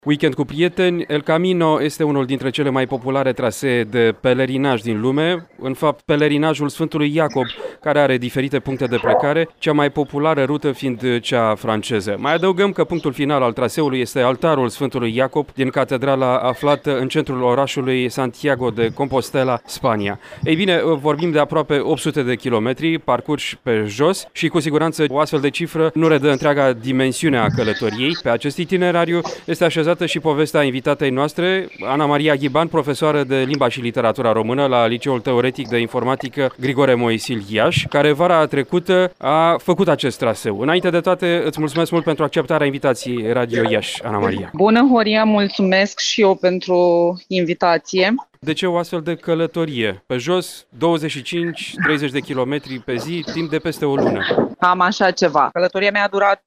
Weekend cu prieteni, El Camino este unul dintre cele mai populare trasee de pelerinaj din lume. În fapt, pelerinajul Sfântului Iacob, care are diferite puncte de plecare, cea mai populară rută fiind cea franceză. Mai adăugăm că punctul final al traseului este altarul Sfântului Iacob din catedrala aflată în centrul orașului Santiago de Compostela, Spania. Ei bine, vorbim de aproape 800 de kilometri parcurși pe jos și cu siguranță o astfel de cifră nu redă întreaga dimensiune a călătoriei. Pe acest itinerariu este așezată și povestea invitatei noastre, Ana Maria Ghiban, profesoară de limba și literatura română la Liceul Teoretic de Informatică Grigore Moisil Iași, care vara trecută a făcut acest traseu. Înainte de toate, îți mulțumesc mult pentru acceptarea invitației Radio Iași, Ana Maria. Bună, Horia, mulțumesc și eu pentru invitație. De ce o astfel de călătorie? Pe jos, 25-30 de kilometri pe zi, timp de peste o lună. Am așa ceva. Călătoria mea a durat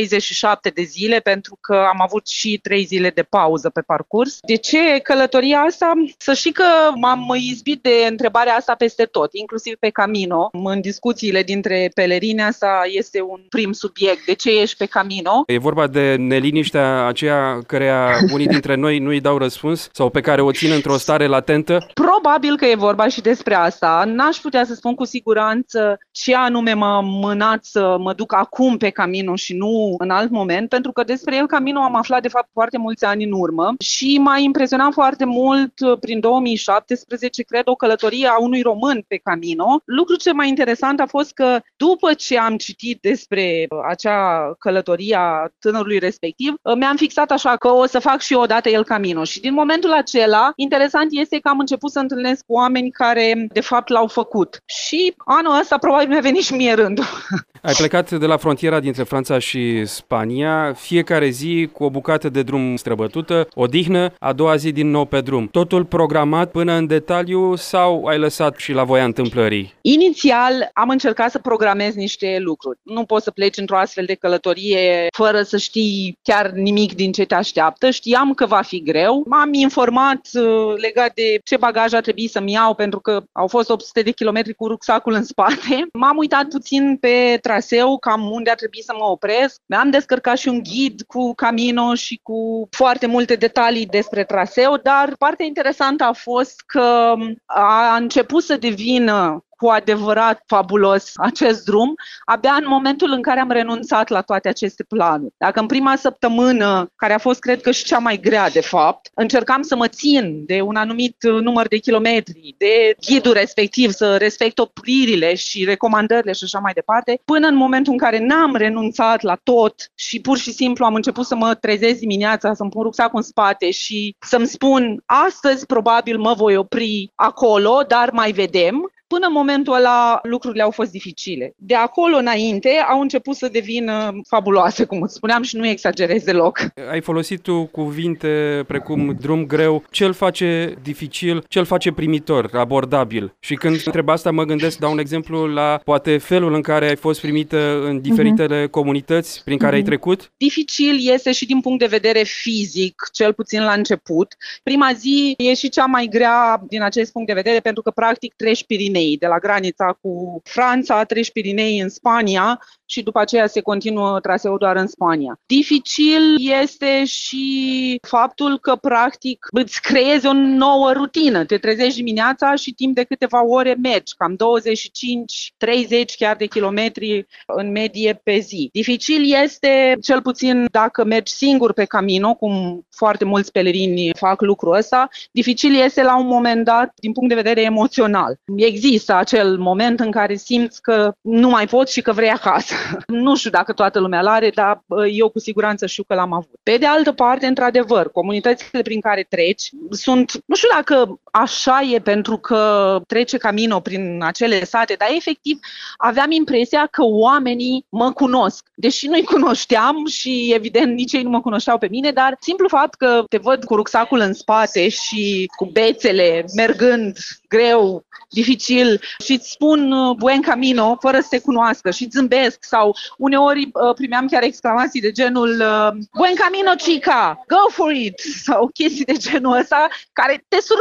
37 de zile pentru că am avut și 3 zile de pauză pe parcurs. De ce călătoria asta? Să știi că m-am izbit de întrebarea asta peste tot, inclusiv pe Camino. În discuțiile dintre pelerini asta este un prim subiect. De ce ești pe Camino? E vorba de neliniștea aceea căreia unii dintre noi nu îi dau răspuns sau pe care o țin într-o stare latentă? Probabil că e vorba și despre asta. N-aș putea să spun cu siguranță ce anume m-a mânat să mă duc acum pe Camino și nu în alt moment, pentru că despre El Camino am aflat de fapt foarte mulți ani în urmă și m-a impresionat foarte mult prin 2017, cred, o călătorie a unui român pe Camino. Lucru ce mai interesant a fost că după ce am citit despre acea călătorie a tânărului respectiv, mi-am fixat așa că o să fac și eu odată El Camino și din momentul acela, interesant este că am început să întâlnesc oameni care de fapt l-au făcut și anul ăsta probabil mi-a venit și mie rândul. Ai plecat de la frontiera dintre Franța și Spania, fiecare zi cu o bucată de drum străbătută, odihnă, a doua zi din nou pe drum. Totul programat până în detaliu sau ai lăsat și la voia întâmplării? Inițial am încercat să programez niște lucruri. Nu poți să pleci într-o astfel de călătorie fără să știi chiar nimic din ce te așteaptă. Știam că va fi greu. M-am informat legat de ce bagaj ar trebui să-mi iau pentru că au fost 800 de kilometri cu rucsacul în spate. M-am uitat puțin pe traseu, cam unde ar trebui să mă opresc. Mi-am descărcat și un ghid cu Camino și cu foarte multe detalii despre traseu, dar partea interesantă a fost că a început să devină cu adevărat fabulos acest drum, abia în momentul în care am renunțat la toate aceste planuri. Dacă în prima săptămână, care a fost, cred că, și cea mai grea, de fapt, încercam să mă țin de un anumit număr de kilometri, de ghidul respectiv, să respect opririle și recomandările și așa mai departe, până în momentul în care n-am renunțat la tot și pur și simplu am început să mă trezesc dimineața, să-mi pun rucsacul în spate și să-mi spun, astăzi probabil mă voi opri acolo, dar mai vedem. Până în momentul ăla lucrurile au fost dificile. De acolo înainte au început să devină fabuloase, cum îți spuneam și nu exagerez deloc. Ai folosit tu cuvinte precum drum greu, ce-l face dificil, ce-l face primitor, abordabil. Și când întreb asta mă gândesc, dau un exemplu la poate felul în care ai fost primită în diferitele comunități prin care ai trecut? Dificil este și din punct de vedere fizic, cel puțin la început. Prima zi e și cea mai grea din acest punct de vedere pentru că practic treci Pirinei. De la granița cu Franța, treci Pirinei în Spania și după aceea se continuă traseul doar în Spania. Dificil este și faptul că practic îți creezi o nouă rutină. Te trezești dimineața și timp de câteva ore mergi, cam 25-30 chiar de kilometri în medie pe zi. Dificil este, cel puțin dacă mergi singur pe Camino, cum foarte mulți pelerini fac lucrul ăsta, dificil este la un moment dat din punct de vedere emoțional. Există acel moment în care simți că nu mai poți și că vrei acasă. Nu știu dacă toată lumea l-are, dar eu cu siguranță știu că l-am avut. Pe de altă parte, într-adevăr, comunitățile prin care treci sunt, nu știu dacă așa e pentru că trece Camino prin acele sate, dar efectiv aveam impresia că oamenii mă cunosc. Deși nu-i cunoșteam și evident nici ei nu mă cunoșteau pe mine, dar simplu fapt că te văd cu rucsacul în spate și cu bețele mergând greu, dificil și îți spun buen camino fără să te cunoască și îți zâmbesc sau uneori primeam chiar exclamații de genul buen camino chica, go for it sau chestii de genul ăsta care te surprind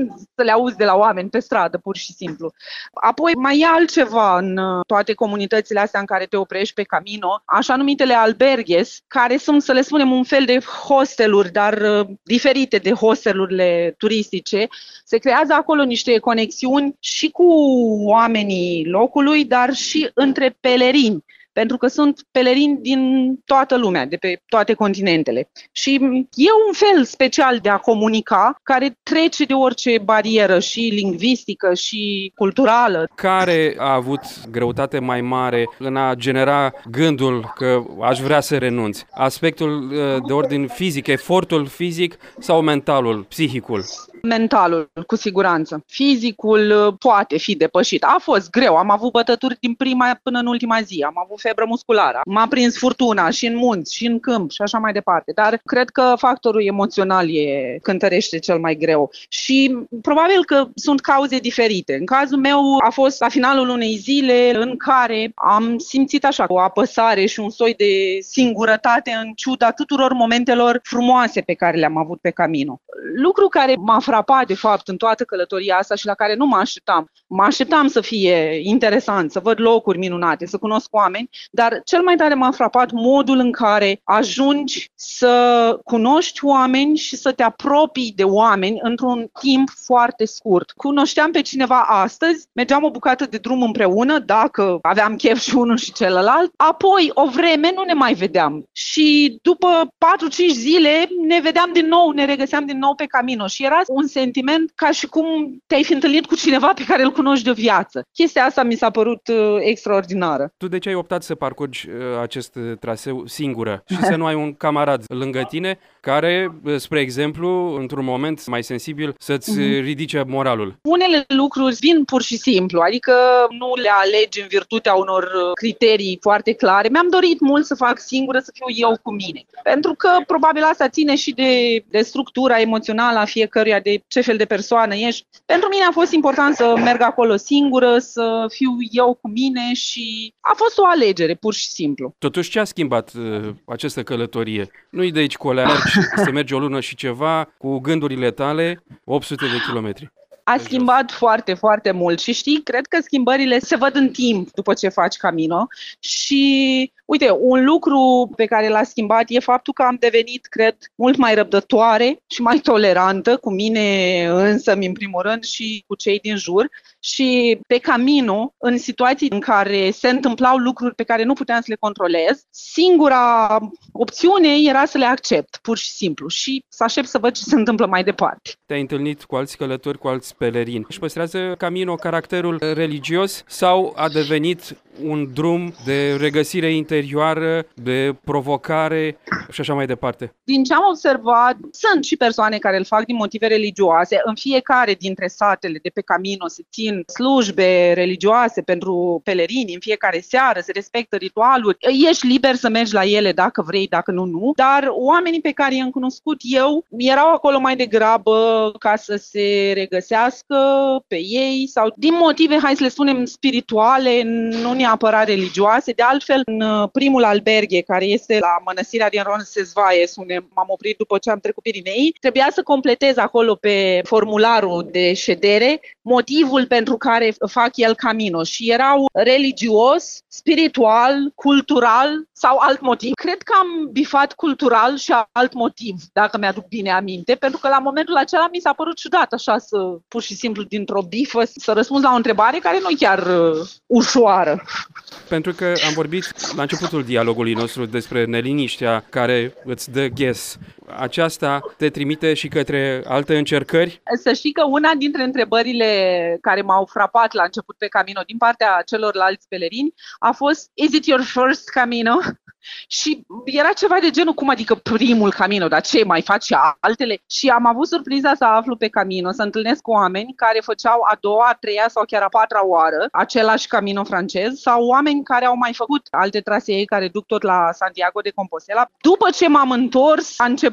să le auzi de la oameni pe stradă, pur și simplu. Apoi mai e altceva în toate comunitățile astea în care te oprești pe Camino, așa numitele alberghes, care sunt, să le spunem, un fel de hosteluri, dar diferite de hostelurile turistice. Se creează acolo niște conexiuni și cu oamenii locului, dar și între pelerini, pentru că sunt pelerini din toată lumea, de pe toate continentele. Și e un fel special de a comunica, care trece de orice barieră și lingvistică și culturală. Care a avut greutate mai mare în a genera gândul că aș vrea să renunț? Aspectul de ordin fizic, efortul fizic sau mentalul, psihicul? Mentalul, cu siguranță. Fizicul poate fi depășit. A fost greu, am avut bătături din prima până în ultima zi, am avut febră musculară, m-a prins furtuna și în munți, și în câmp și așa mai departe. Dar cred că factorul emoțional cântărește cel mai greu. Și probabil că sunt cauze diferite. În cazul meu a fost la finalul unei zile în care am simțit așa o apăsare și un soi de singurătate în ciuda tuturor momentelor frumoase pe care le-am avut pe Camino. Lucru care m-a frapat, de fapt, în toată călătoria asta și la care nu mă așteptam. Mă așteptam să fie interesant, să văd locuri minunate, să cunosc oameni, dar cel mai tare m-a frapat modul în care ajungi să cunoști oameni și să te apropii de oameni într-un timp foarte scurt. Cunoșteam pe cineva astăzi, mergeam o bucată de drum împreună, dacă aveam chef și unul și celălalt, apoi o vreme nu ne mai vedeam și după 4-5 zile ne vedeam din nou, ne regăseam din nou pe Camino și era un sentiment ca și cum te-ai fi întâlnit cu cineva pe care îl cunoști de o viață. Chestia asta mi s-a părut extraordinară. Tu de ce ai optat să parcurgi acest traseu singură și să nu ai un camarad lângă tine care, spre exemplu, într-un moment mai sensibil, să-ți ridice moralul? Unele lucruri vin pur și simplu, adică nu le alegi în virtutea unor criterii foarte clare. Mi-am dorit mult să fac singură, să fiu eu cu mine. Pentru că probabil asta ține și de structura emoțională a fiecăruia, de ce fel de persoană ești. Pentru mine a fost important să merg acolo singură, să fiu eu cu mine și a fost o alegere, pur și simplu. Totuși, ce a schimbat această călătorie? Nu-i de aici cu alea, să mergi o lună și ceva cu gândurile tale 800 de kilometri. A schimbat foarte, foarte mult și știi, cred că schimbările se văd în timp după ce faci Camino și uite, un lucru pe care l-a schimbat e faptul că am devenit, cred, mult mai răbdătoare și mai tolerantă cu mine însămi în primul rând și cu cei din jur și pe Camino, în situații în care se întâmplau lucruri pe care nu puteam să le controlez, singura opțiune era să le accept, pur și simplu, și să aștept să văd ce se întâmplă mai departe. Te-ai întâlnit cu alți călători, cu alți pelerini. Își păstrează Camino caracterul religios sau a devenit un drum de regăsire interioară, de provocare și așa mai departe? Din ce am observat, sunt și persoane care îl fac din motive religioase. În fiecare dintre satele de pe Camino se țin slujbe religioase pentru pelerini în fiecare seară, se respectă ritualuri. Ești liber să mergi la ele dacă vrei, dacă nu, nu. Dar oamenii pe care i-am cunoscut eu erau acolo mai degrabă ca să se regăsească pe ei sau din motive, hai să le spunem, spirituale, nu neapărat religioase. De altfel, în primul alberghe, care este la mănăstirea din Roncesvalles, unde m-am oprit după ce am trecut Pirinei, trebuia să completez acolo pe formularul de ședere motivul pentru care fac el Camino și erau religios, spiritual, cultural sau alt motiv. Cred că am bifat cultural și alt motiv, dacă mi-aduc bine aminte, pentru că la momentul acela mi s-a părut ciudat așa să pur și simplu dintr-o bifă să răspunzi la o întrebare care nu e chiar ușoară. Pentru că am vorbit la începutul dialogului nostru despre neliniștea care îți dă ghes. Aceasta te trimite și către alte încercări? Să știi că una dintre întrebările care m-au frapat la început pe Camino din partea celorlalți pelerini a fost: Is it your first Camino? Și era ceva de genul, cum adică primul Camino, dar ce, mai faci și altele? Și am avut surpriza să aflu pe Camino, să întâlnesc cu oameni care făceau a doua, a treia sau chiar a patra oară același Camino francez sau oameni care au mai făcut alte trasee care duc tot la Santiago de Compostela. După ce m-am întors, a început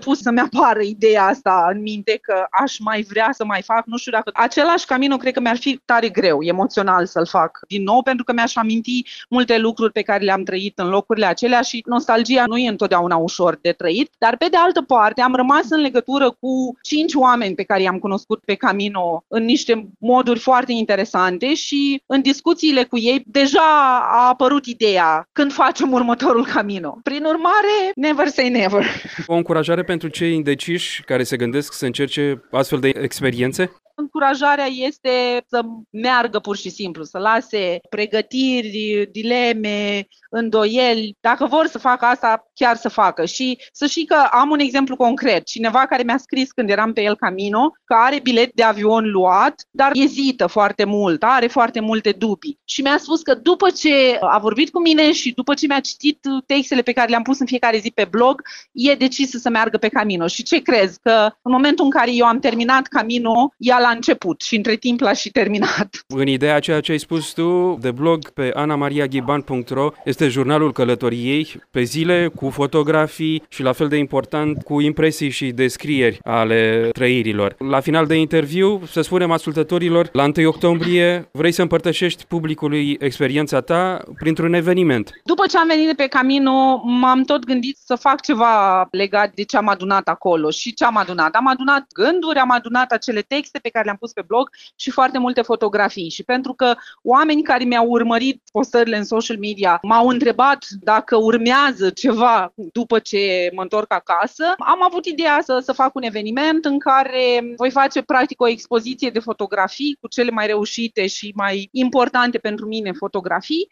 început să-mi apară ideea asta în minte că aș mai vrea să mai fac, nu știu dacă același Camino cred că mi-ar fi tare greu emoțional să-l fac din nou, pentru că mi-aș aminti multe lucruri pe care le-am trăit în locurile acelea și nostalgia nu e întotdeauna ușor de trăit, dar pe de altă parte am rămas în legătură cu 5 oameni pe care i-am cunoscut pe Camino în niște moduri foarte interesante și în discuțiile cu ei deja a apărut ideea când facem următorul Camino. Prin urmare, never say never. O încurajare pentru cei indeciși care se gândesc să încerce astfel de experiențe? Încurajarea este să meargă pur și simplu, să lase pregătiri, dileme, îndoieli. Dacă vor să facă asta, chiar să facă. Și să știi că am un exemplu concret. Cineva care mi-a scris când eram pe El Camino că are bilet de avion luat, dar ezită foarte mult, are foarte multe dubii. Și mi-a spus că după ce a vorbit cu mine și după ce mi-a citit textele pe care le-am pus în fiecare zi pe blog, e decis să meargă pe Camino. Și ce crezi? Că în momentul în care eu am terminat Camino, ea la început și între timp l-a și terminat. În ideea a ceea ce ai spus tu de blog pe anamariaghiban.ro este jurnalul călătoriei pe zile cu fotografii și la fel de important cu impresii și descrieri ale trăirilor. La final de interviu, să spunem ascultătorilor, la 1 octombrie vrei să împărtășești publicului experiența ta printr-un eveniment. După ce am venit de pe Camino, m-am tot gândit să fac ceva legat de ce am adunat acolo și ce am adunat. Am adunat gânduri, am adunat acele texte pe care le-am pus pe blog și foarte multe fotografii. Și pentru că oameni care mi-au urmărit postările în social media m-au întrebat dacă urmează ceva după ce mă întorc acasă, am avut ideea să fac un eveniment în care voi face practic o expoziție de fotografii cu cele mai reușite și mai importante pentru mine fotografii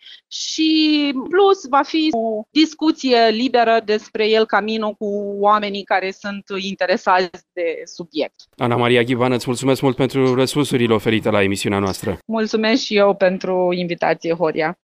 și plus va fi o discuție liberă despre El Camino cu oamenii care sunt interesați de subiect. Ana Maria Ghiban, îți mulțumesc mult pentru răspunsurile oferite la emisiunea noastră. Mulțumesc și eu pentru invitație, Horia.